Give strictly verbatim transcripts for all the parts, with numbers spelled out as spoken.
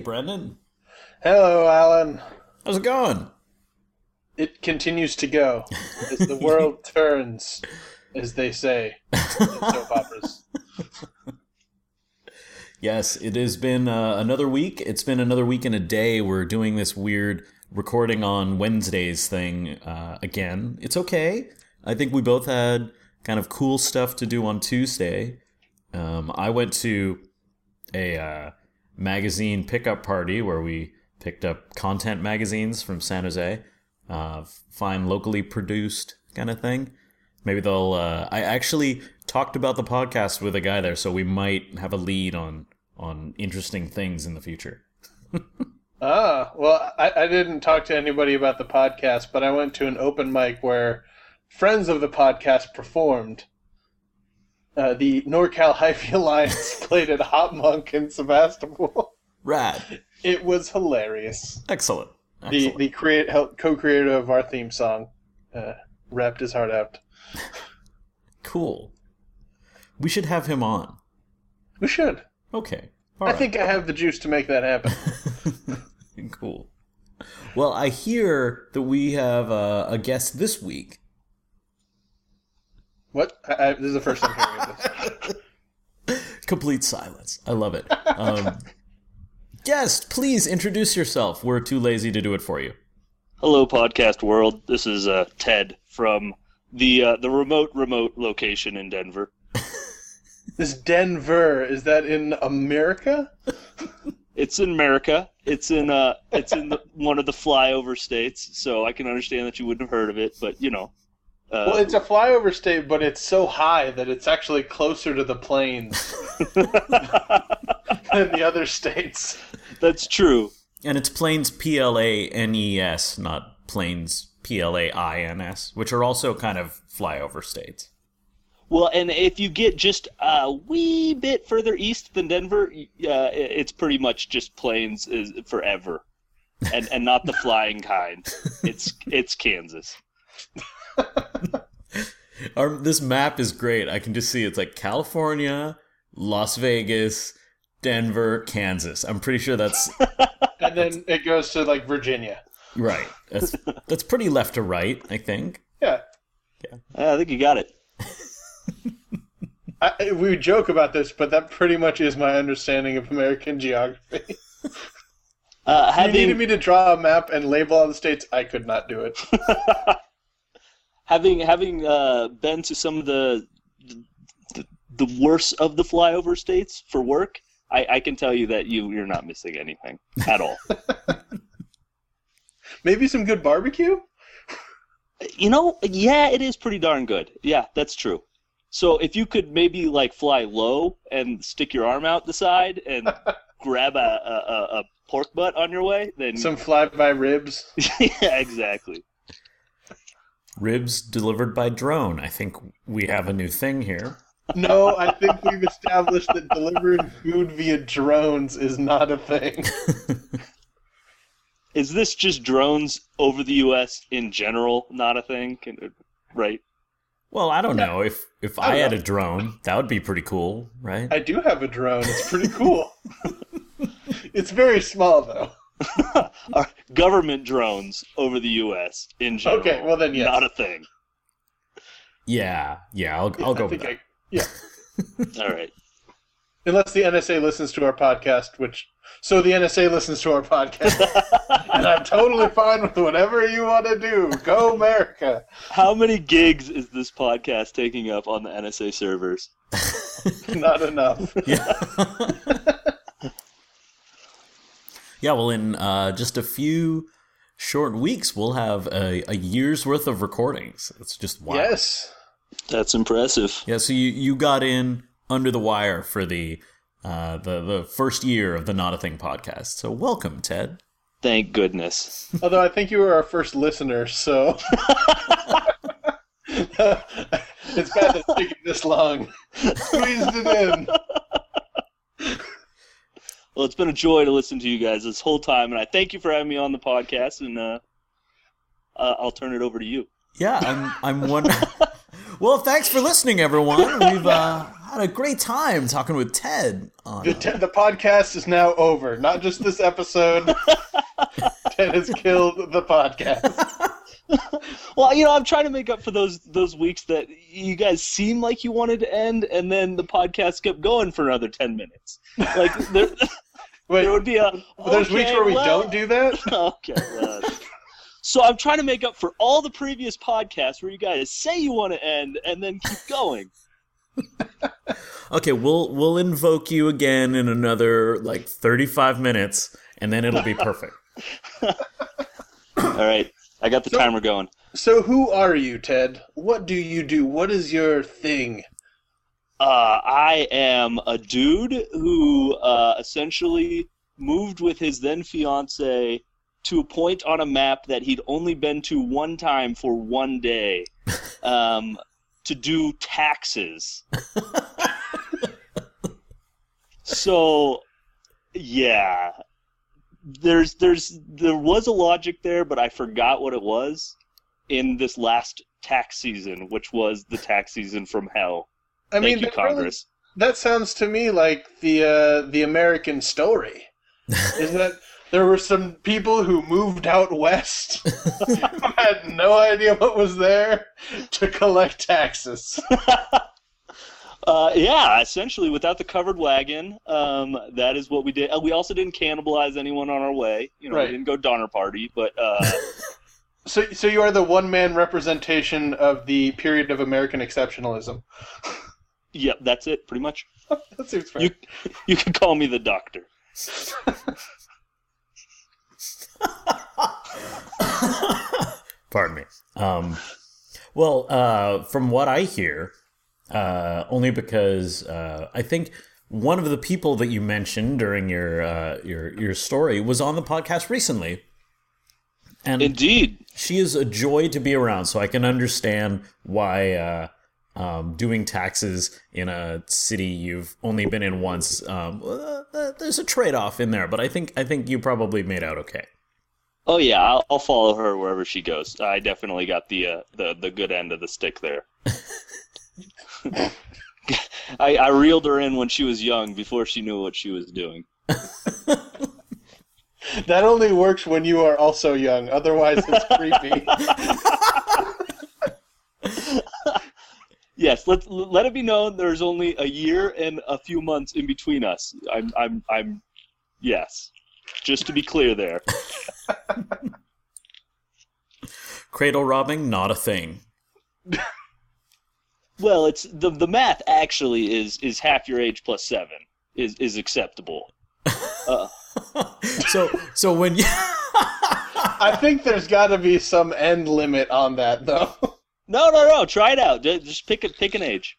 Brendan. Hello, Alan. How's it going? It continues to go as the world turns, as they say in soap operas. Yes, it has been uh, another week. It's been another week and a day. We're doing this weird recording on Wednesdays thing uh, again. It's okay. I think we both had kind of cool stuff to do on Tuesday. Um, I went to a uh, magazine pickup party where we picked up content magazines from San Jose. Uh, fine, locally produced kind of thing. Maybe they'll... Uh, I actually talked about the podcast with a guy there, so we might have a lead on, on interesting things in the future. Ah, well, I, I didn't talk to anybody about the podcast, but I went to an open mic where friends of the podcast performed. Uh, the NorCal Hyphy Alliance played at Hot Monk in Sebastopol. Rad. It was hilarious. Excellent. The Excellent. the create co-creator of our theme song uh, rapped his heart out. Cool. We should have him on. We should. Okay. All I right. think I have the juice to make that happen. Cool. Well, I hear that we have uh, a guest this week. What? I, I, this is the first time hearing of this. Complete silence. I love it. Um, guest, please introduce yourself. We're too lazy to do it for you. Hello, podcast world. This is uh, Ted from the uh, the remote remote location in Denver. This Denver, is that in America? It's in America. It's in uh, it's in the, one of the flyover states. So I can understand that you wouldn't have heard of it, but you know. Uh, Well, it's a flyover state, but it's so high that it's actually closer to the plains than the other states. That's true. And it's Plains P L A N E S, not Plains P L A I N S, which are also kind of flyover states. Well, and if you get just a wee bit further east than Denver, uh, it's pretty much just plains is forever, and and not the flying kind. It's it's Kansas. Our, this map is great. I can just see it's like California, Las Vegas, Denver, Kansas. I'm pretty sure that's And then it goes to, like, Virginia. right. That's that's pretty left to right, I think. Yeah. I think you got it. I, we joke about this, but that pretty much is my understanding of American geography. Uh, If you having needed me to draw a map and label all the states, I could not do it. having having uh, been to some of the, the the worst of the flyover states for work, I, I can tell you that you you're not missing anything at all. Maybe some good barbecue? You know, yeah, it is pretty darn good. Yeah, that's true. So if you could maybe like fly low and stick your arm out the side and grab a, a, a- a pork butt on your way, then Some flyby ribs? yeah, exactly. Ribs delivered by drone. I think we have a new thing here. No, I think we've established that delivering food via drones is not a thing. Is this just drones over the U S in general not a thing? Can- Right? Well, I don't know. If if I don't had know. a drone, that would be pretty cool, right? I do have a drone. It's pretty cool. It's very small, though. Are government drones over the U S in general Okay, well then, yes. not a thing. Yeah, yeah. I'll I'll go I with think that. I, yeah. All right. Unless the N S A listens to our podcast, which... So the N S A listens to our podcast. And I'm totally fine with whatever you want to do. Go America. How many gigs is this podcast taking up on the N S A servers? Not enough. Yeah. Yeah, well, in uh, just a few short weeks, we'll have a, a year's worth of recordings. It's just wild. Yes. That's impressive. Yeah, so you, you got in under the wire for the uh, the the first year of the Not a Thing podcast. So welcome, Ted. Thank goodness. Although I think you were our first listener, so... It's bad that it's taking this long. Squeezed it in. Well, it's been a joy to listen to you guys this whole time, and I thank you for having me on the podcast, and uh, uh, I'll turn it over to you. Yeah, I'm I'm wondering. Well, thanks for listening, everyone. We've uh, had a great time talking with Ted. On, The, te- the podcast is now over. Not just this episode. Ted has killed the podcast. Well, you know, I'm trying to make up for those those weeks that you guys seemed like you wanted to end, and then the podcast kept going for another ten minutes. Like there, Wait, there would be a. there's okay, weeks where we well- don't do that? Okay. Well, so I'm trying to make up for all the previous podcasts where you guys say you want to end and then keep going. Okay, we'll we'll invoke you again in another like thirty-five minutes, and then it'll be perfect. All right, I got the So- timer going. So who are you, Ted? What do you do? What is your thing? Uh, I am a dude who uh, essentially moved with his then fiance to a point on a map that he'd only been to one time for one day, um, to do taxes. So, yeah, there's there's there was a logic there, but I forgot what it was in this last tax season, which was the tax season from hell. I mean, Thank you, that, really- Congress. that sounds to me like the uh, the American story. Is that there were some people who moved out west who had no idea what was there to collect taxes. Uh, yeah, essentially, without the covered wagon, um, that is what we did. Uh, we also didn't cannibalize anyone on our way. You know, Right. we didn't go Donner Party, but uh, So, so you are the one-man representation of the period of American exceptionalism. yeah, that's it, pretty much. That seems fair. You you can call me the doctor. Pardon me. Um, well, uh, from what I hear, uh, only because uh, I think one of the people that you mentioned during your uh, your your story was on the podcast recently, and Indeed. she is a joy to be around. So I can understand why uh, um, doing taxes in a city you've only been in once. Um, uh, there's a trade off in there, but I think I think you probably made out okay. Oh yeah, I'll, I'll follow her wherever she goes. I definitely got the uh, the the good end of the stick there. I, I reeled her in when she was young, before she knew what she was doing. That only works when you are also young. Otherwise, it's creepy. Yes, let let it be known there's only a year and a few months in between us. I'm I'm I'm yes. Just to be clear there. Cradle robbing, not a thing. Well, it's the the math actually is is half your age plus seven is is acceptable. Uh, So so when you I think there's got to be some end limit on that, though. no, no, no. Try it out. Ju- Just pick a pick an age.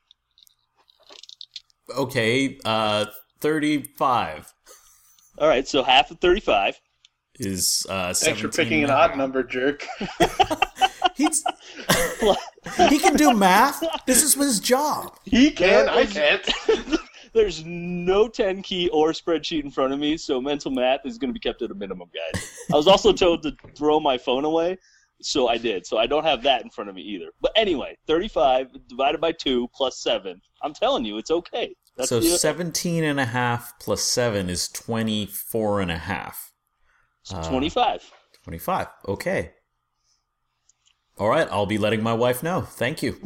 okay, uh, thirty-five All right, so half of thirty-five. is uh, Thanks for seventeen picking an and a odd half. number, jerk. He's he can do math. This is his job. He can, I There's- can't. There's no ten key or spreadsheet in front of me, so mental math is going to be kept at a minimum, guys. I was also told to throw my phone away, so I did. So I don't have that in front of me either. But anyway, thirty-five divided by two plus seven. I'm telling you, it's okay. That's So the, seventeen and a half plus seven is twenty-four and a half. Uh, twenty-five. twenty-five. Okay. All right, I'll be letting my wife know. Thank you.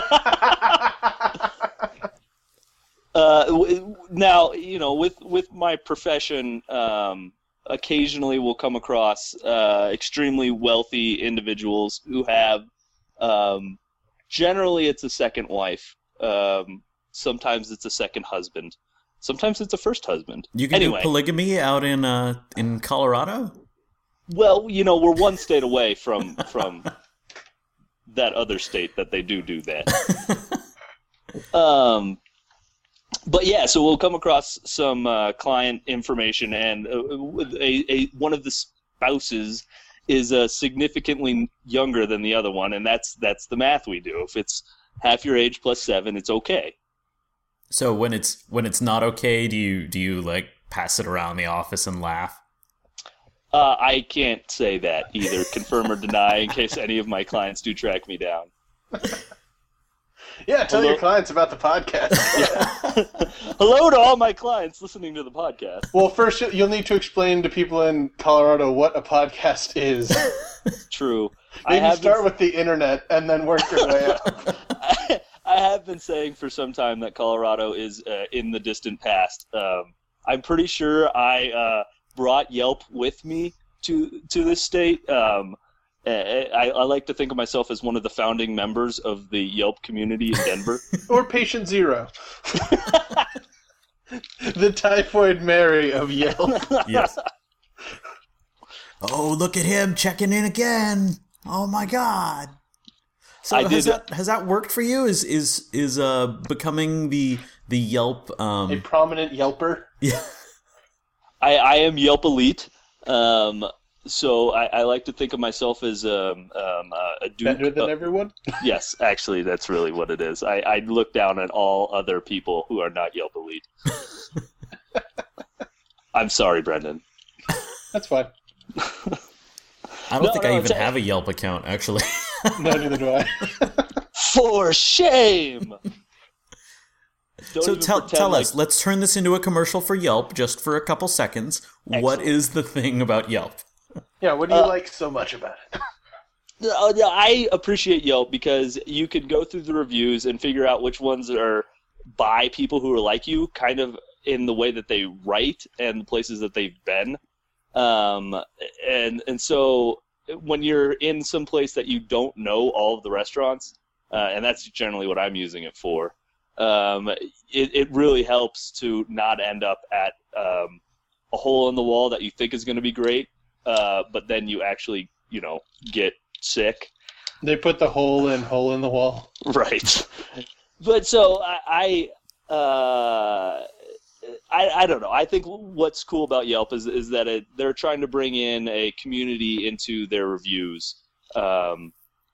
Uh, w- now, you know, with with my profession, um, occasionally we'll come across uh, extremely wealthy individuals who have, um, generally it's a second wife. Um, sometimes it's a second husband. Sometimes it's a first husband. You can Anyway. do polygamy out in uh, in Colorado? Well, you know, we're one state away from from that other state that they do do that. um, but yeah, so we'll come across some uh, client information, and uh, a, a one of the spouses is uh, significantly younger than the other one, and that's that's the math we do. If it's half your age plus seven, it's okay. So when it's when it's not okay, do you do you like pass it around the office and laugh? Uh, I can't say that either, confirm or deny, in case any of my clients do track me down. Yeah, tell Hello? your clients about the podcast. Hello to all my clients listening to the podcast. Well, first you'll need to explain to people in Colorado what a podcast is. True. Maybe I have start been, with the internet and then work your way up. I, I have been saying for some time that Colorado is uh, in the distant past. Um, I'm pretty sure I uh, brought Yelp with me to to this state. Um, I, I like to think of myself as one of the founding members of the Yelp community in Denver. Or Patient Zero. The Typhoid Mary of Yelp. Yes. Oh, look at him checking in again. Oh my God. So I has did- that has that worked for you? Is is is uh becoming the the Yelp A um prominent Yelper. yeah. I, I am Yelp elite. Um, so I, I like to think of myself as um, um, uh, a duke. Better than uh, everyone? Yes, actually, that's really what it is. I, I look down at all other people who are not Yelp elite. I'm sorry, Brendan. That's fine. I don't No, think no, I even it's a- have a Yelp account actually. No, neither do I. For shame! Don't So even tell pretend tell like- us, let's turn this into a commercial for Yelp just for a couple seconds. What Excellent. is the thing about Yelp? Yeah, what do you Uh, like so much about it? No, no, I appreciate Yelp because you can go through the reviews and figure out which ones are by people who are like you, kind of in the way that they write and the places that they've been. Um, and and so when you're in some place that you don't know all of the restaurants, uh, and that's generally what I'm using it for, um, it, it really helps to not end up at um, a hole in the wall that you think is going to be great, uh, but then you actually, you know, get sick. They put the hole in hole in the wall. Right. But so I, I, uh, I, I don't know. I think what's cool about Yelp is is that it, they're trying to bring in a community into their reviews, um,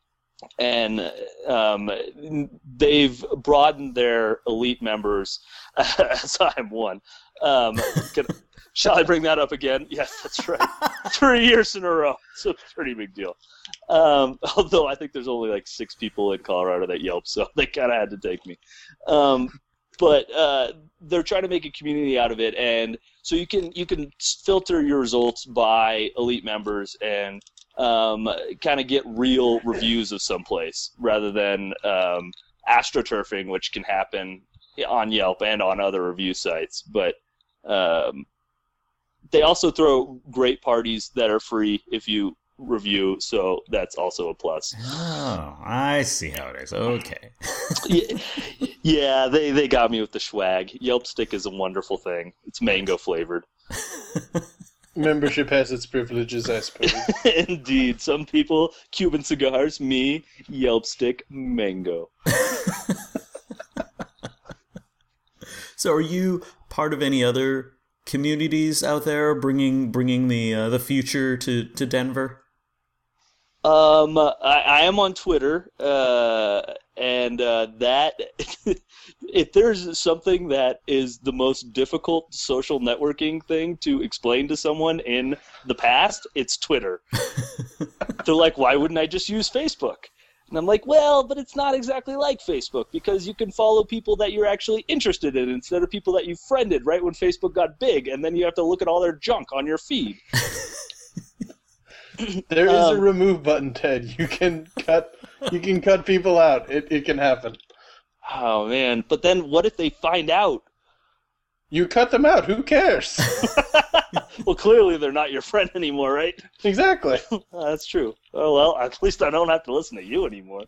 and um, they've broadened their elite members, as I'm one. Um, can, shall I bring that up again? Yes, that's right. Three years in a row. It's a pretty big deal. Um, although I think there's only like six people in Colorado that Yelp, so they kind of had to take me. Um, but uh, they're trying to make a community out of it, and so you can you can filter your results by elite members and um, kind of get real reviews of someplace rather than um, astroturfing, which can happen on Yelp and on other review sites. But um, they also throw great parties that are free if you review, so that's also a plus. Oh, I see how it is. Okay. yeah, yeah, they, they got me with the swag. Yelp Stick is a wonderful thing. It's mango flavored. Membership has its privileges, I suppose. Indeed. Some people, Cuban cigars, me, Yelp Stick, mango. So, are you part of any other communities out there, bringing bringing the uh, the future to, to Denver? Um, I, I am on Twitter, uh, and uh, that if there's something that is the most difficult social networking thing to explain to someone in the past, it's Twitter. They're like, why wouldn't I just use Facebook? And I'm like, well, but it's not exactly like Facebook because you can follow people that you're actually interested in instead of people that you friended right when Facebook got big, and then you have to look at all their junk on your feed. There is Um, a remove button, Ted. You can cut you can cut people out. It it can happen. Oh, man. But then what if they find out? You cut them out. Who cares? Well, clearly they're not your friend anymore, right? Exactly. Uh, that's true. Oh, well, at least I don't have to listen to you anymore.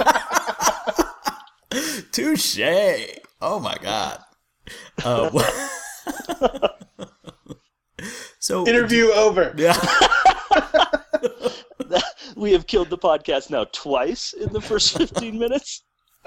Touche! Oh my God. Uh, wh- so Interview over. Yeah. We have killed the podcast now twice in the first fifteen minutes.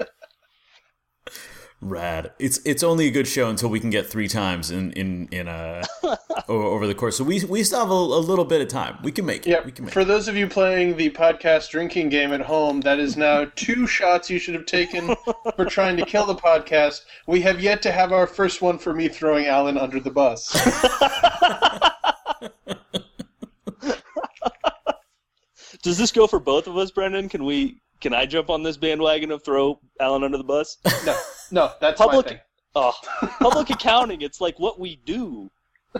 Rad. It's it's only a good show until we can get three times in in in a over the course. So we we still have a, a little bit of time. We can make it. Yep. We can make For it. those of you playing the podcast drinking game at home, that is now two shots you should have taken for trying to kill the podcast. We have yet to have our first one for me throwing Alan under the bus. Does this go for both of us, Brendan? Can we Can I jump on this bandwagon of throw Alan under the bus? No, no, that's Public, my thing. Oh, public accounting, it's like what we do.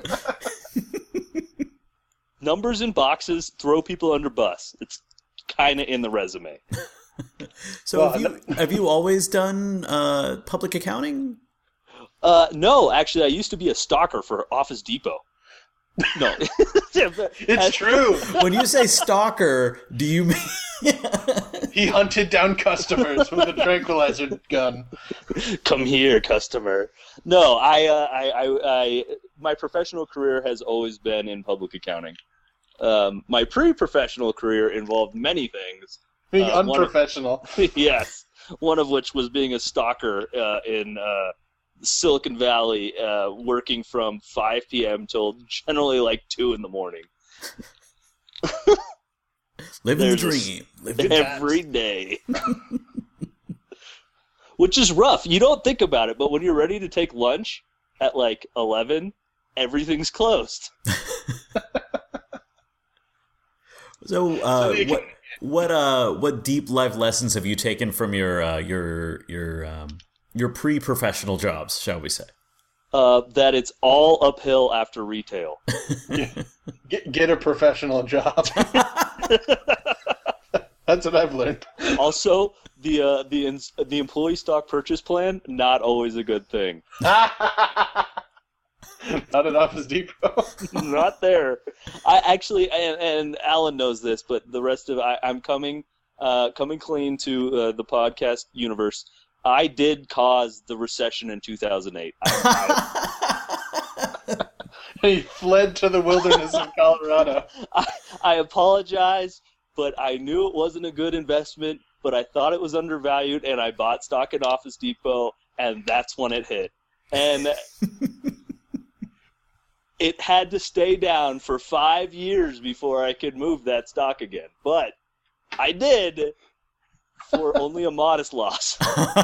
Numbers in boxes, throw people under bus. It's kind of in the resume. So Well, have you have you always done uh, public accounting? Uh, no, actually, I used to be a stalker for Office Depot. No. It's true. When you say stalker, do you mean He hunted down customers with a tranquilizer gun. Come here, customer. No, I, uh, I, I, I, my professional career has always been in public accounting. Um, my pre-professional career involved many things. Being Uh, one of- unprofessional. Yes, one of which was being a stalker uh, in uh, Silicon Valley, uh, working from five p.m. till generally like two in the morning. living the There's a- dream? Living the Every day. Which is rough. You don't think about it, but when you're ready to take lunch at like eleven, everything's closed. So, uh, So you can- what what uh what deep life lessons have you taken from your uh, your your um, your pre-professional jobs, shall we say? Uh, that it's all uphill after retail. Get, get a professional job. That's what I've learned. Also, the uh, the ins- the employee stock purchase plan, not always a good thing. Not at Office Depot. Not there. I actually, and, and Alan knows this, but the rest of I, I'm coming uh, coming clean to uh, the podcast universe. I did cause the recession in two thousand eight. I, He fled to the wilderness of Colorado. I, I apologize, but I knew it wasn't a good investment, but I thought it was undervalued, and I bought stock in Office Depot, and that's when it hit. And it had to stay down for five years before I could move that stock again. But I did for only a modest loss.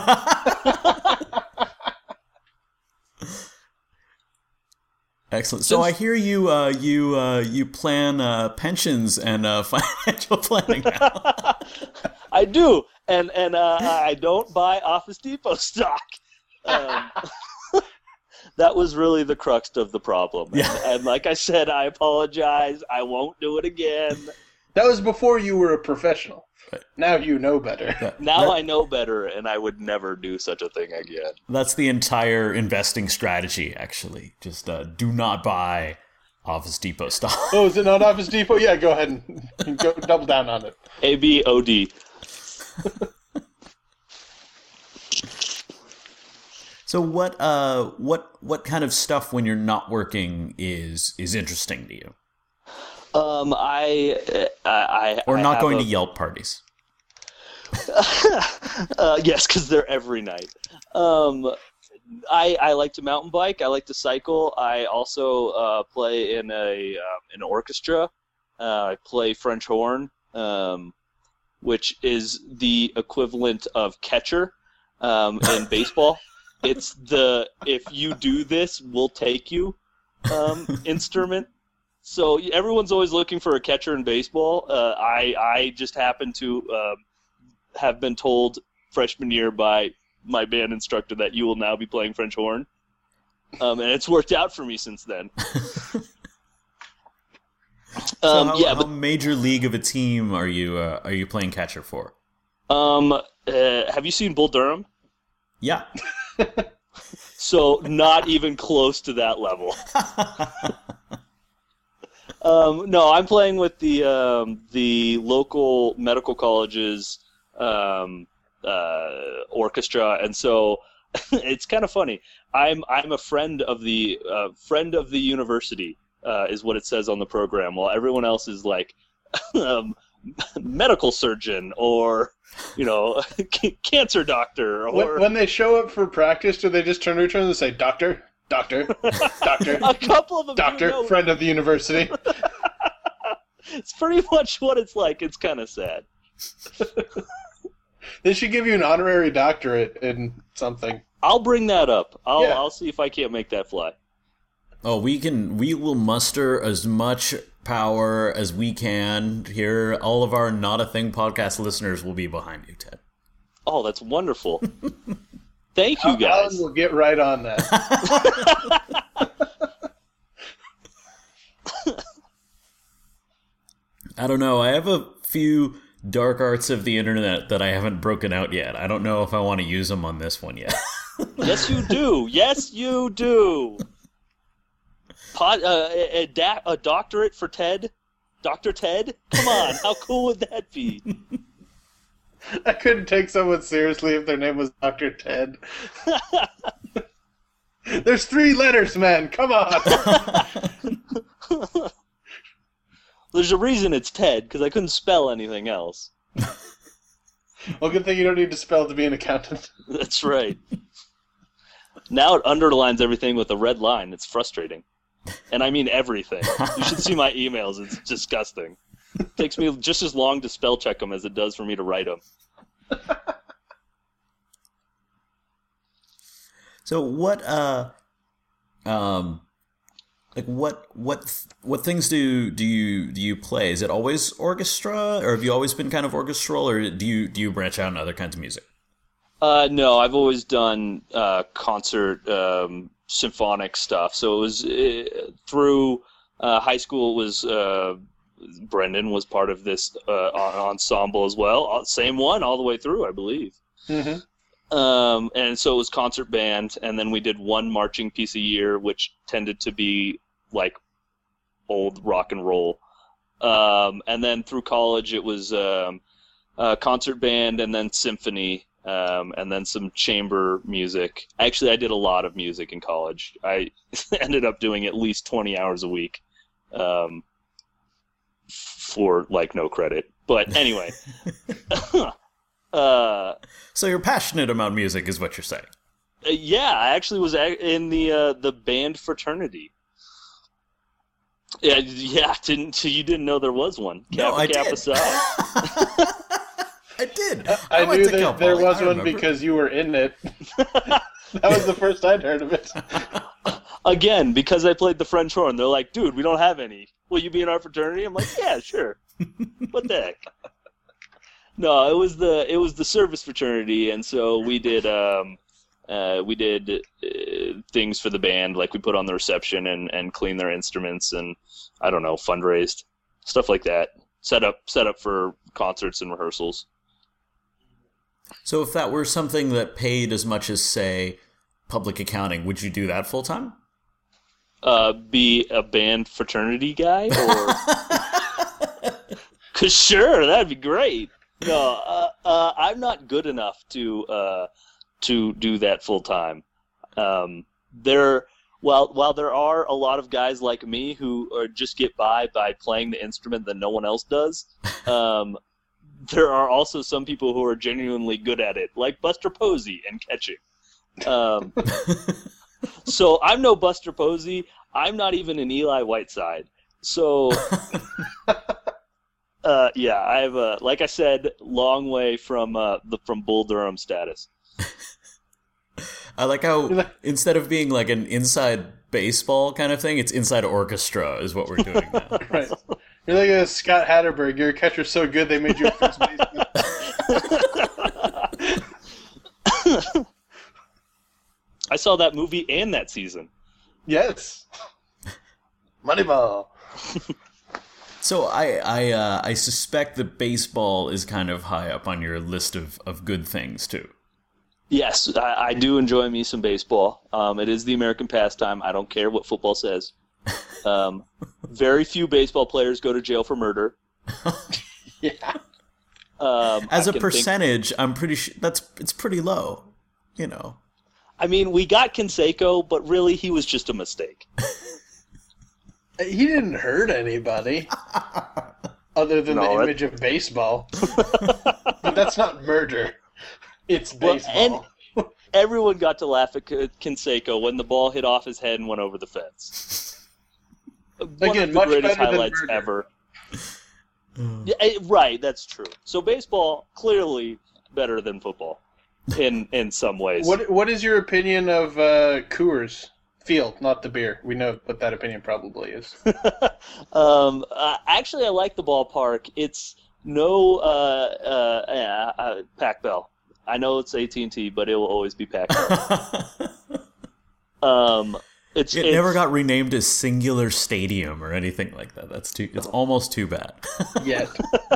Excellent. So I hear you uh, you uh, you plan uh, pensions and uh, financial planning now. I do, and and uh, I don't buy Office Depot stock. Um, that was really the crux of the problem. And, Yeah. and like I said, I apologize. I won't do it again. That was before you were a professional. Right. Now you know better. That- Now that- I know better, and I would never do such a thing again. That's the entire investing strategy, actually. Just uh, do not buy Office Depot stock. Oh, is it not Office Depot? Yeah, go ahead and go double down on it. A B O D. So what uh what what kind of stuff when you're not working is is interesting to you? Um, I, I, I Or I not have going a- to Yelp parties? uh, yes, because they're every night. Um, I I like to mountain bike. I like to cycle. I also uh, play in a um, an orchestra. Uh, I play French horn, um, which is the equivalent of catcher um, in baseball. It's the if you do this, we'll take you um, instrument. So everyone's always looking for a catcher in baseball. Uh, I I just happen to uh, have been told freshman year by my band instructor that you will now be playing French horn, um, and it's worked out for me since then. So um, how, yeah, how major league of a team are you uh, are you playing catcher for? but um, uh, have you seen Bull Durham? Yeah. So not even close to that level. Um, no, I'm playing with the um, the local medical college's um, uh, orchestra, and so it's kind of funny. I'm I'm a friend of the uh, friend of the university uh, is what it says on the program, while everyone else is like um, medical surgeon or you know cancer doctor. Or When, when they show up for practice, do they just turn to each other and say, "Doctor, doctor, doctor, a couple of them, do doctor, know- friend of the university"? It's pretty much what it's like. It's kind of sad. They should give you an honorary doctorate in something. I'll bring that up. I'll Yeah. I'll see if I can't make that fly. Oh, we can. We will muster as much power as we can here. All of our Not a Thing podcast listeners will be behind you, Ted. Oh, that's wonderful. Thank you, Alan guys. will get right on that. I don't know. I have a few dark arts of the internet that I haven't broken out yet. I don't know if I want to use them on this one yet. Yes, you do. Yes, you do. Pod, uh, a, a, da- a doctorate for Ted? Doctor Ted? Come on, how cool would that be? I couldn't take someone seriously if their name was Doctor Ted. There's three letters, man. Come on. There's a reason it's Ted, because I couldn't spell anything else. Well, good thing you don't need to spell to be an accountant. That's right. Now it underlines everything with a red line. It's frustrating. And I mean everything. You should see my emails. It's disgusting. It takes me just as long to spell check them as it does for me to write them. So what, uh, um, like what, what, what things do, do you, do you play? Is it always orchestra, or have you always been kind of orchestral, or do you, do you branch out in other kinds of music? Uh, no, I've always done, uh, concert, um, symphonic stuff. So it was, uh, through, uh, high school, it was, uh, Brendan was part of this, uh, ensemble as well. Same one all the way through, I believe. Mm-hmm. Um, and so it was concert band, and then we did one marching piece a year, which tended to be like old rock and roll. Um, and then through college, it was um, uh, concert band, and then symphony, um, and then some chamber music. Actually, I did a lot of music in college. I ended up doing at least twenty hours a week um, for like no credit. But anyway. Uh, so you're passionate about music, is what you're saying? Uh, yeah, I actually was in the uh, the band fraternity. Yeah, yeah. Didn't you didn't know there was one? No, Kappa, I Kappa did. Psi. I did. I, I, I went knew to that Cal there Poly. was I one remember. because you were in it. That was the first I'd heard of it. Again, because I played the French horn, they're like, "Dude, we don't have any. Will you be in our fraternity?" I'm like, "Yeah, sure." What the heck? No, it was the it was the service fraternity, and so we did um, uh, we did uh, things for the band, like we put on the reception and, and clean their instruments, and I don't know, fundraised, stuff like that. Set up set up for concerts and rehearsals. So if that were something that paid as much as, say, public accounting, would you do that full time? Uh, be a band fraternity guy, or cause sure, that'd be great. No, uh, uh, I'm not good enough to uh, to do that full time. Um, there, while while there are a lot of guys like me who are just get by by playing the instrument that no one else does, um, there are also some people who are genuinely good at it, like Buster Posey and catching. Um, so I'm no Buster Posey. I'm not even an Eli Whiteside. So. Uh, yeah, I have a, like I said, long way from uh, the from Bull Durham status. I like how instead of being like an inside baseball kind of thing, it's inside orchestra is what we're doing now. Right. You're like a Scott Hatterberg. Your catcher's so good they made you a first baseman. I saw that movie and that season. Yes. Moneyball. So I I uh, I suspect that baseball is kind of high up on your list of, of good things too. Yes, I, I do enjoy me some baseball. Um, it is the American pastime. I don't care what football says. Um, very few baseball players go to jail for murder. Yeah. Um, As I a can percentage, think, I'm pretty sure that's it's pretty low. You know. I mean, we got Canseco, but really he was just a mistake. He didn't hurt anybody. Other than No, the that- image of baseball. But that's not murder. It's Well, baseball. and everyone got to laugh at Canseco when the ball hit off his head and went over the fence. One Again, of the much greatest better than highlights murder. ever. Yeah, eh, right, that's true. So baseball, clearly better than football in in some ways. What What is your opinion of uh, Coors field, not the beer. We know what that opinion probably is. um, uh, actually, I like the ballpark. It's no uh, uh, yeah, uh, Pac Bell. I know it's A T and T, but it will always be Pac Bell. um, it's it it's, never got renamed as Singular Stadium or anything like that. That's too. It's almost too bad. Yet.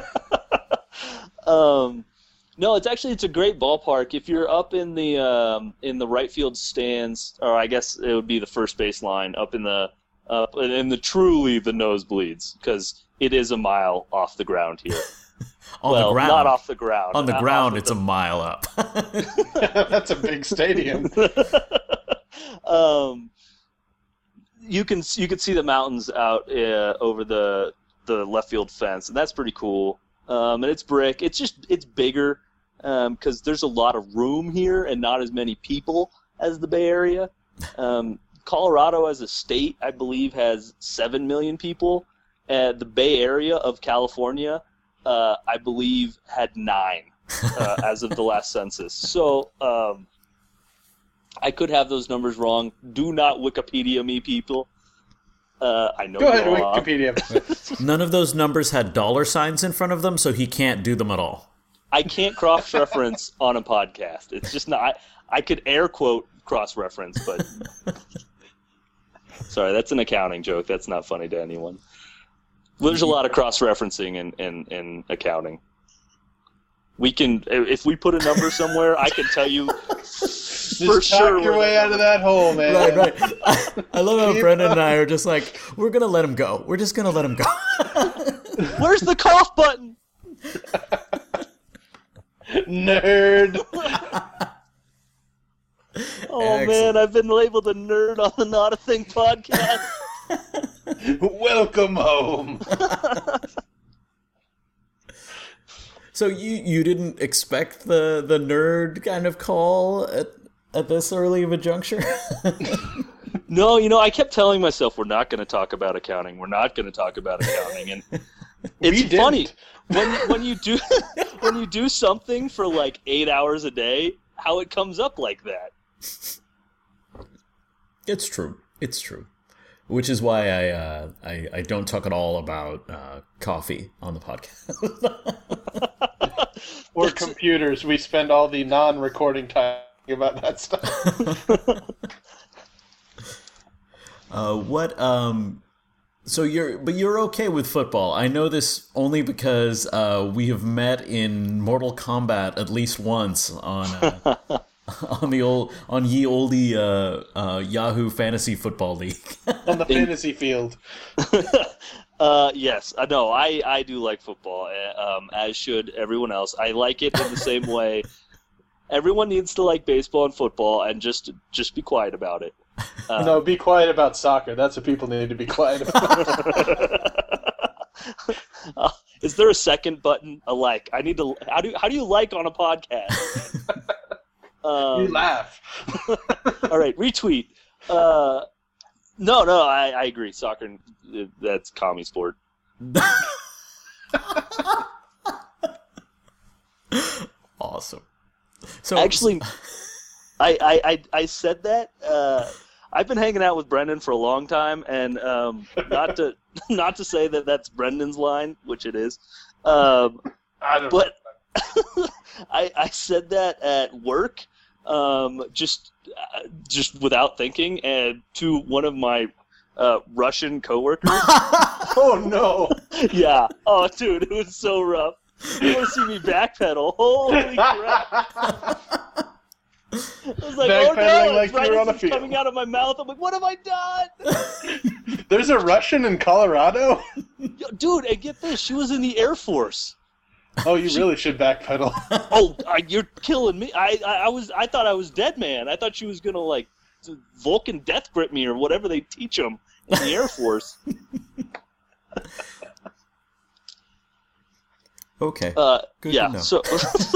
um, no, it's actually it's a great ballpark. If you're up in the um, in the right field stands, or I guess it would be the first base line, up in the up in the truly the nosebleeds, because it is a mile off the ground here. On well, the ground, not off the ground. On the uh, ground, of it's the... a mile up. That's a big stadium. um, you can you can see the mountains out uh, over the the left field fence, and that's pretty cool. Um, and it's brick. It's just it's bigger because um, there's a lot of room here and not as many people as the Bay Area. Um, Colorado, as a state, I believe, has seven million people. Uh, the Bay Area of California, uh, I believe, had nine uh, as of the last census. So um, I could have those numbers wrong. Do not Wikipedia me, people. Uh, I know. Go ahead, wrong. Wikipedia. None of those numbers had dollar signs in front of them, so he can't do them at all. I can't cross-reference on a podcast. It's just not. I, I could air quote cross-reference, but sorry, that's an accounting joke. That's not funny to anyone. Well, there's a lot of cross-referencing in, in, in accounting. We can, if we put a number somewhere, I can tell you Just for talk sure. your way out of that hole, man. Right, right. I, I love how Brendan and I are just like, we're gonna let him go. We're just gonna let him go. Where's the cough button? Nerd. Oh Excellent. man, I've been labeled a nerd on the Not a Thing podcast. Welcome home. So you you didn't expect the the nerd kind of call at at this early of a juncture? No, you know, I kept telling myself we're not going to talk about accounting. We're not going to talk about accounting, and it's We funny didn't. when when you do when you do something for like eight hours a day, how it comes up like that. It's true. It's true. Which is why I uh, I, I don't talk at all about uh, coffee on the podcast. Or computers. We spend all the non-recording time about that stuff. uh, what? Um, so you're, but you're okay with football. I know this only because uh, we have met in Mortal Kombat at least once on uh, on the old on ye olde uh, uh, Yahoo Fantasy Football League. On the fantasy field. Uh, yes, I know. I, I do like football, uh, um, as should everyone else. I like it in the same way. Everyone needs to like baseball and football, and just just be quiet about it. Uh, No, be quiet about soccer. That's what people need to be quiet about. uh, is there a second button? A like? I need to. How do how do you like on a podcast? Um, You laugh. all right, retweet. Uh, no, no, I, I agree. Soccer, uh, that's commie sport. Awesome. So Actually, I, I, I, I said that. Uh, I've been hanging out with Brendan for a long time, and um, not to not to say that that's Brendan's line, which it is, um, I don't but I, I said that at work, um, just uh, just without thinking, and to one of my uh, Russian coworkers. Oh, no. Yeah. Oh, dude, it was so rough. You want to see me backpedal? Holy crap! I was like, oh Backpedaling no, like you were on a arthritis is field. coming out of my mouth. I'm like, what have I done? There's a Russian in Colorado? Yo, dude, and get this, she was in the Air Force. Oh, you really should backpedal. Oh, uh, you're killing me. I, I, I was, I thought I was dead, man. I thought she was gonna like Vulcan death grip me or whatever they teach them in the Air Force. okay. Uh, Good yeah. to know. So,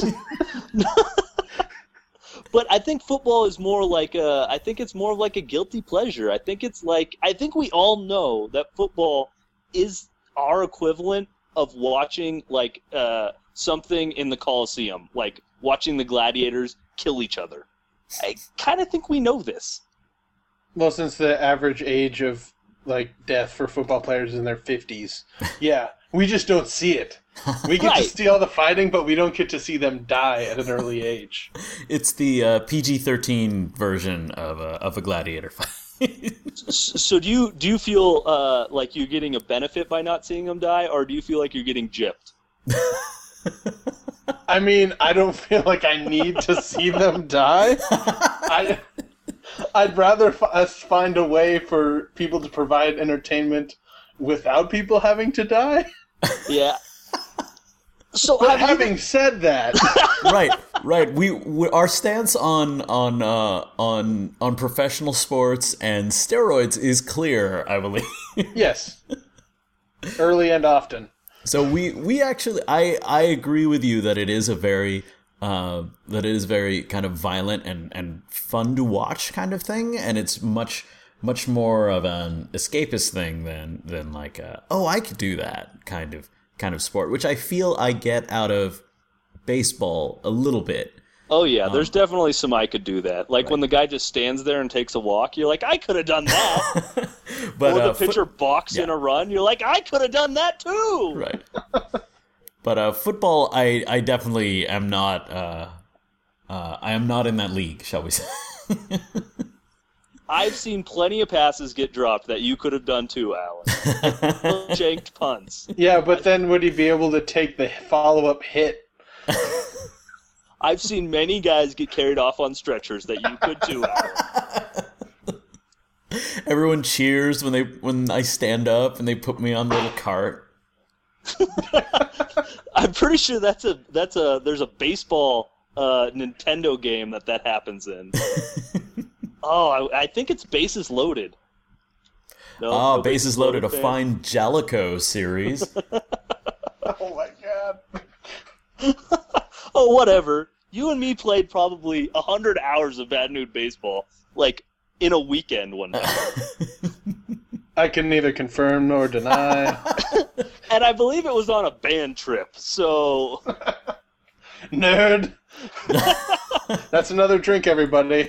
but I think football is more like a. I think it's more of like a guilty pleasure. I think it's like. I think we all know that football is our equivalent of watching like uh, something in the Coliseum, like watching the gladiators kill each other. I kind of think we know this. Well, since the average age of like death for football players is in their fifties, yeah, we just don't see it. We get Right. to see all the fighting, but we don't get to see them die at an early age. It's the uh, P G thirteen version of a of a gladiator fight. S- So do you do you feel uh, like you're getting a benefit by not seeing them die, or do you feel like you're getting gypped? I mean, I don't feel like I need to see them die. I, I'd rather f- us find a way for people to provide entertainment without people having to die. Yeah. So But have you- having said that, right, right. We, we our stance on on uh, on on professional sports and steroids is clear, I believe. yes, early and often. So we we actually I I agree with you that it is a very uh, that it is very kind of violent and and fun to watch kind of thing, and it's much much more of an escapist thing than than like a, oh, I could do that kind of kind of sport, which I feel I get out of baseball a little bit. Oh yeah, there's definitely some I could do that. Like when the guy just stands there and takes a walk, you're like, I could have done that. But or the uh, foot- pitcher balks in yeah. a run, you're like, I could have done that too. right. But uh, football, I I definitely am not. Uh, uh, I am not in that league, shall we say? I've seen plenty of passes get dropped that you could have done too, Alan. Janked punts. Yeah, but then would he be able to take the follow-up hit? I've seen many guys get carried off on stretchers that you could too, Alan. Everyone cheers when they when I stand up and they put me on the little cart. I'm pretty sure that's a that's a there's a baseball uh, Nintendo game that that happens in. Oh, I, I think it's Bases Loaded. No, Ah, no Bases Loaded, a fan? fine Jellicoe series. Oh my god. Oh, whatever. You and me played probably a hundred hours of Bad Nude Baseball, like in a weekend one night. I can neither confirm nor deny. And I believe it was on a band trip, so Nerd. That's another drink, everybody.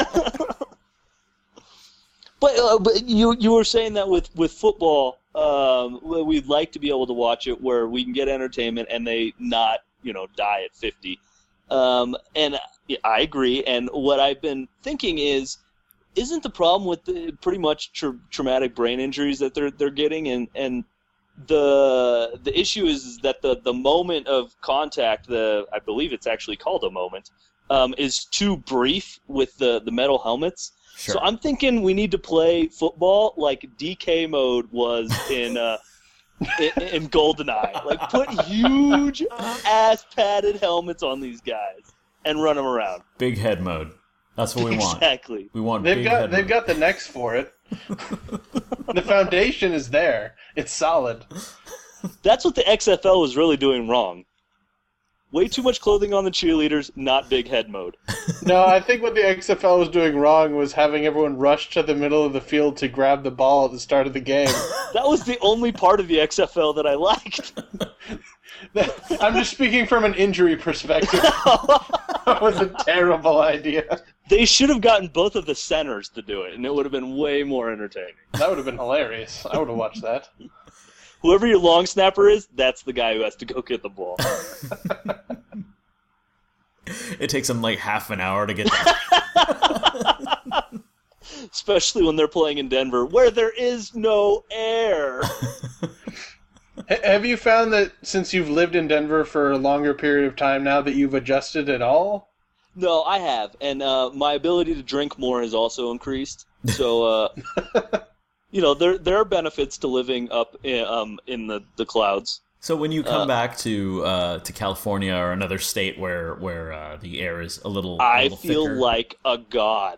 But uh, but you you were saying that with with football, um, we'd like to be able to watch it where we can get entertainment and they not you know die at fifty. Um, and I agree. And what I've been thinking is, isn't the problem with the pretty much tra- traumatic brain injuries that they're they're getting, and and the the issue is that the the moment of contact, the I believe it's actually called a moment, um, is too brief with the the metal helmets. Sure. So I'm thinking we need to play football like D K mode was in uh, in, in GoldenEye. Like put huge ass padded helmets on these guys and run them around. Big head mode. That's what we want. Exactly. We want They've big got head they've mode. got the necks for it. The foundation is there. It's solid. That's what the X F L was really doing wrong. Way too much clothing on the cheerleaders, not big head mode. No, I think what the X F L was doing wrong was having everyone rush to the middle of the field to grab the ball at the start of the game. That was the only part of the X F L that I liked. I'm just speaking from an injury perspective. That was a terrible idea. They should have gotten both of the centers to do it, and it would have been way more entertaining. That would have been hilarious. I would have watched that. Whoever your long snapper is, that's the guy who has to go get the ball. It takes them like half an hour to get there. Especially when they're playing in Denver, where there is no air. H- have you found that since you've lived in Denver for a longer period of time now that you've adjusted at all? No, I have, and uh, my ability to drink more has also increased. So, uh, you know, there there are benefits to living up in, um, in the, the clouds. So when you come Uh, back to uh, to California or another state where where uh, the air is a little, a I little feel thicker, like a god.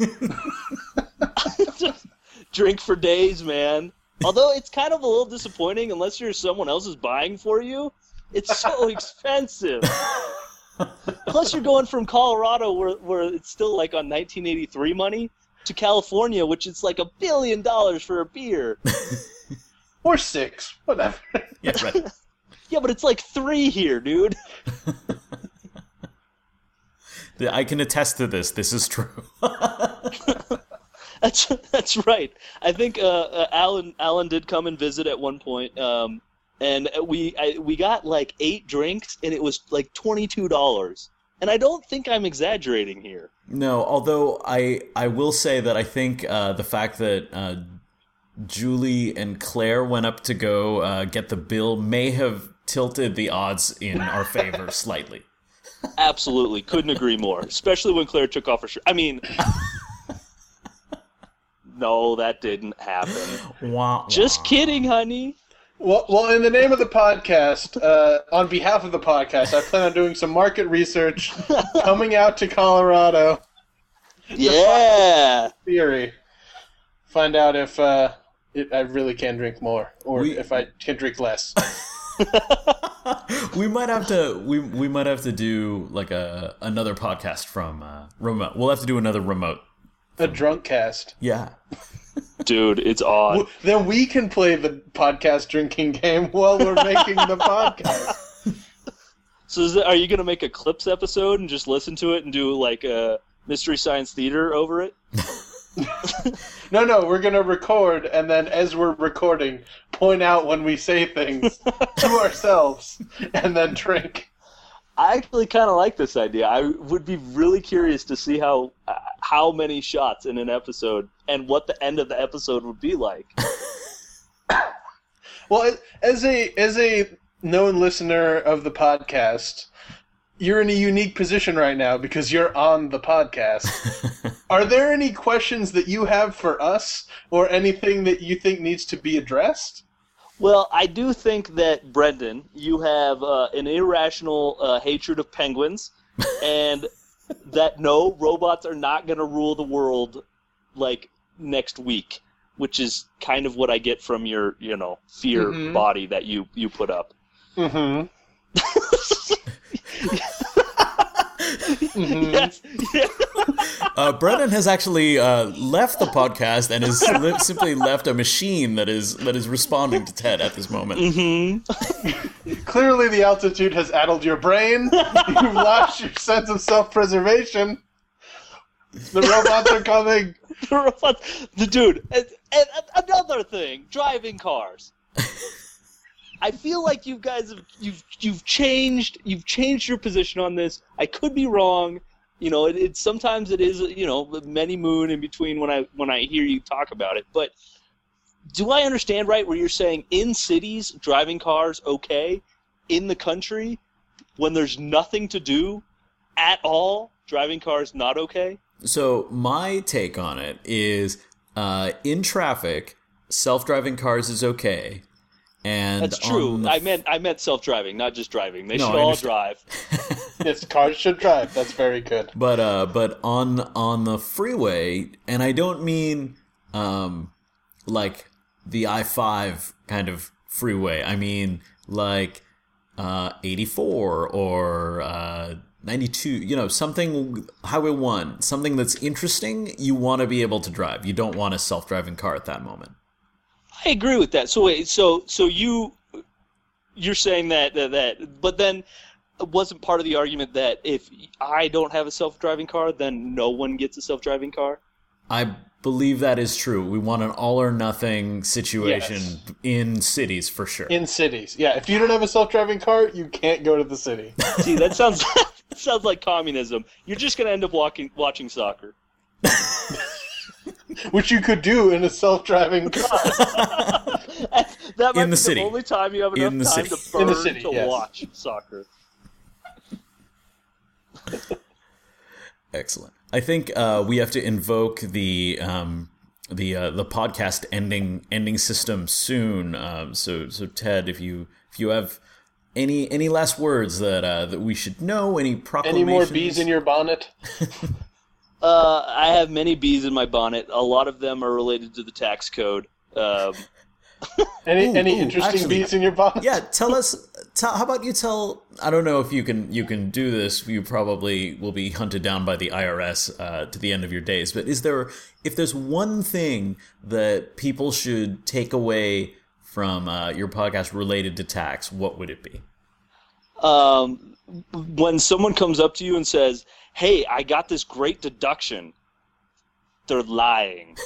Just drink for days, man. Although it's kind of a little disappointing unless you're someone else is buying for you. It's so expensive. Plus, you're going from Colorado, where where it's still like on nineteen eighty-three money, to California, which is like a billion dollars for a beer. Or six, whatever. yeah, right. Yeah, but it's like three here, dude. I can attest to this. This is true. That's that's right. I think uh, uh, Alan Alan did come and visit at one point, um, and we I, we got like eight drinks, and it was like twenty two dollars. And I don't think I'm exaggerating here. No, although I I will say that I think uh, the fact that uh, Julie and Claire went up to go uh, get the bill may have tilted the odds in our favor slightly. Absolutely, couldn't agree more. Especially when Claire took off her shirt. I mean. No, that didn't happen. Wah, wah. Just kidding, honey. Well, well, in the name of the podcast, uh, on behalf of the podcast, I plan on doing some market research, coming out to Colorado. Yeah. Theory. Find out if uh, it, I really can drink more, or We- if I can drink less. we might have to we we might have to do like a another podcast from uh, remote. We'll have to do another remote. A drunk cast. Yeah. Dude, it's odd. Well, then we can play the podcast drinking game while we're making the podcast. So is that, are you going to make a Clips episode and just listen to it and do like a Mystery Science Theater over it? No, no, we're going to record, and then as we're recording, point out when we say things to ourselves, and then drink. I actually kind of like this idea. I would be really curious to see how uh, how many shots in an episode and what the end of the episode would be like. Well, as a as a known listener of the podcast, you're in a unique position right now because you're on the podcast. Are there any questions that you have for us, or anything that you think needs to be addressed? Well, I do think that, Brendan, you have uh, an irrational uh, hatred of penguins, and that no, robots are not going to rule the world, like, next week, which is kind of what I get from your, you know, fear Mhm. body that you, you put up. Mm-hmm. Mhm. Yes. Yeah. Uh, Brennan has actually uh, left the podcast and has li- simply left a machine that is that is responding to Ted at this moment. Mm-hmm. Clearly, the altitude has addled your brain. You've lost your sense of self-preservation. The robots are coming. The robots, the dude. And, and another thing, driving cars. I feel like you guys have you've you've changed you've changed your position on this. I could be wrong. You know, it, it sometimes it is you know many moon in between when I when I hear you talk about it. But do I understand right where you're saying in cities driving cars okay, in the country when there's nothing to do at all, driving cars not okay? So my take on it is, uh, in traffic, self-driving cars is okay. And That's true. on the I meant I meant self-driving, not just driving. They No, should I all understand. drive. Yes, cars should drive. That's very good. But uh, but on on the freeway, and I don't mean um, like the I five kind of freeway. I mean like uh, eighty-four or uh, ninety-two. You know, something Highway one, something that's interesting. You want to be able to drive. You don't want a self-driving car at that moment. I agree with that. So wait, so so you you're saying that that, that but then wasn't part of the argument that if I don't have a self-driving car, then no one gets a self-driving car? I believe that is true. We want an all or nothing situation Yes. in cities for sure. In cities. Yeah, if you don't have a self-driving car, you can't go to the city. See, that sounds that sounds like communism. You're just going to end up walking watching soccer. Which you could do in a self-driving car. That might In the be city. the only time you have enough In the time city. to burn In the city, to yes. watch soccer. Excellent. I think uh, we have to invoke the um, the uh, the podcast ending ending system soon. Um, so so Ted, if you if you have any any last words that uh, that we should know, any Any proclamations? more bees in your bonnet? Uh, I have many bees in my bonnet. A lot of them are related to the tax code. Um, Any Ooh, any ooh, interesting actually- bees in your bonnet? Yeah, tell us. Tell, how about you tell? I don't know if you can you can do this. You probably will be hunted down by the I R S uh, to the end of your days. But is there, if there's one thing that people should take away from uh, your podcast related to tax, what would it be? um, when someone comes up to you and says, "Hey, I got this great deduction," they're lying.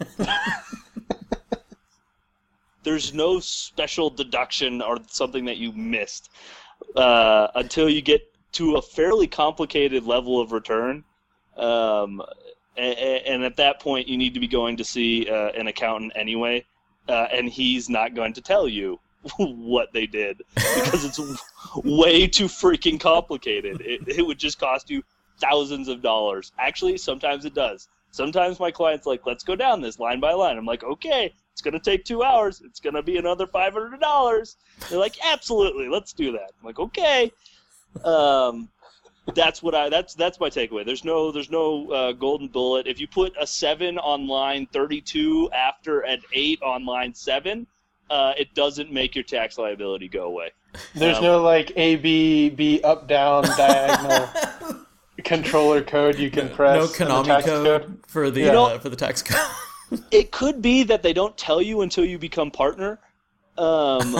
There's no special deduction or something that you missed uh, until you get to a fairly complicated level of return. Um, and, and at that point, you need to be going to see uh, an accountant anyway, uh, and he's not going to tell you what they did because it's way too freaking complicated. It, it would just cost you thousands of dollars. Actually, sometimes it does. Sometimes my client's like, let's go down this line by line. I'm like, okay, it's going to take two hours. It's going to be another five hundred dollars. They're like, absolutely, let's do that. I'm like, okay. Um, that's what I, that's, that's my takeaway. There's no, there's no uh, golden bullet. If you put a seven on line thirty-two after an eight on line seven, uh, it doesn't make your tax liability go away. There's um, no like A, B, B, up, down, diagonal controller code you can press. No in the Konami tax code, code for the You know- uh, for the tax code. It could be that they don't tell you until you become partner. Um,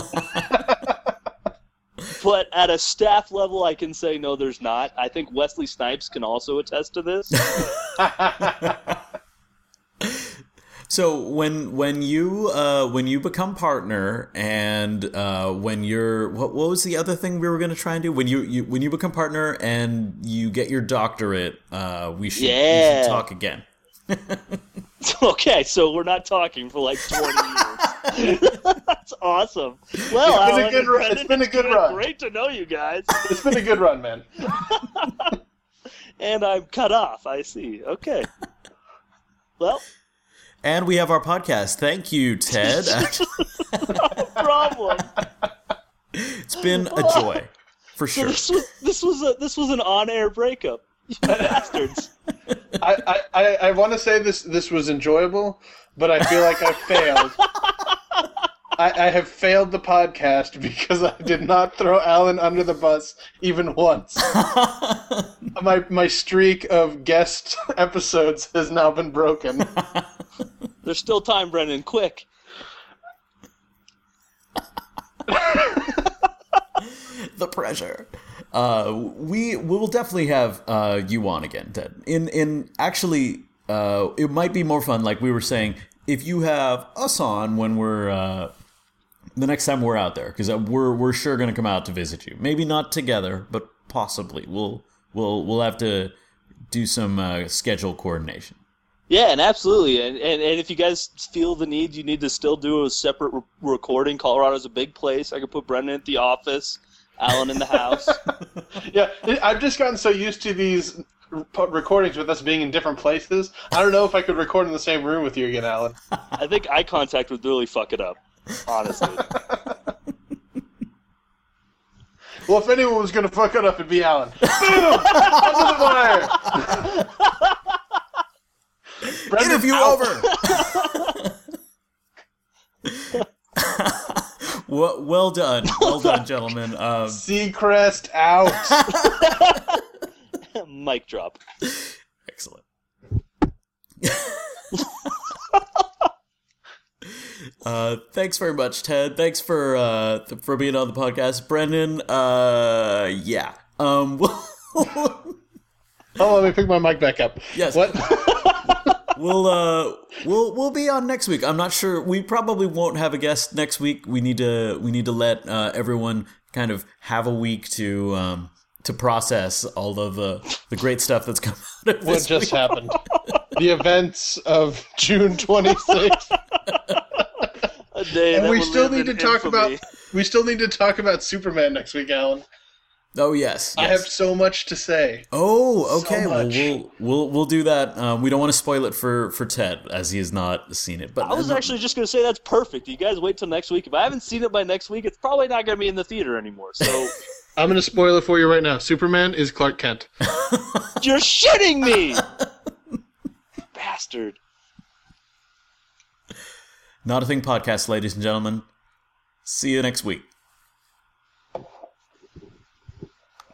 but at a staff level, I can say no, there's not. I think Wesley Snipes can also attest to this. So when when you uh, when you become partner and uh, when you're what what was the other thing we were going to try and do when you, you when you become partner and you get your doctorate, uh, we should Yeah. we should talk again. Okay, so we're not talking for like twenty years. That's awesome. Well, It's been a Alan good and run- Brendan, it's been a good been run. Great to know you guys. It's been a good run, man. And I'm cut off. I see. Okay. Well, And we have our podcast. Thank you, Ted. no problem. It's been a joy, for So sure. this was this was a this was an on-air breakup. You bastards. I, I, I, I want to say this this was enjoyable, but I feel like I failed. I, I have failed the podcast because I did not throw Alan under the bus even once. my my streak of guest episodes has now been broken. There's still time, Brendan. Quick. The pressure. Uh, we we will definitely have uh, you on again, Ted. In in actually, uh, it might be more fun. Like we were saying, if you have us on when we're uh, the next time we're out there, because we're we're sure going to come out to visit you. Maybe not together, but possibly. We'll we'll we'll have to do some uh, schedule coordination. Yeah, and absolutely. And, and and if you guys feel the need, you need to still do a separate re- recording. Colorado's a big place. I could put Brendan at the office, Alan in the house. Yeah, I've just gotten so used to these recordings with us being in different places. I don't know if I could record in the same room with you again, Alan. I think eye contact would really fuck it up, honestly. Well, if anyone was going to fuck it up, it'd be Alan. Boom! Under the wire! Brendan, Interview out. over. well, well done, well done, gentlemen. Um, Seacrest out. Mic drop. Excellent. uh, thanks very much, Ted. Thanks for uh, th- for being on the podcast, Brendan. Uh, yeah. Um. Oh, let me pick my mic back up. Yes. What? We'll uh we'll we'll be on next week. I'm not sure. We probably won't have a guest next week. We need to we need to let uh, everyone kind of have a week to um to process all of the the great stuff that's come out of What this just week. happened? The events of June twenty-sixth. A day And that we will still live need to in talk infamy. about we still need to talk about Superman next week, Alan. Oh yes, I yes. have so much to say. Oh, okay. so well, much. we'll we'll we'll do that. Um, we don't want to spoil it for, for Ted as he has not seen it. But I was actually just going to say that's perfect. You guys wait till next week. If I haven't seen it by next week, it's probably not going to be in the theater anymore. So I'm going to spoil it for you right now. Superman is Clark Kent. you're shitting me, bastard. Not a Thing podcast, ladies and gentlemen. See you next week.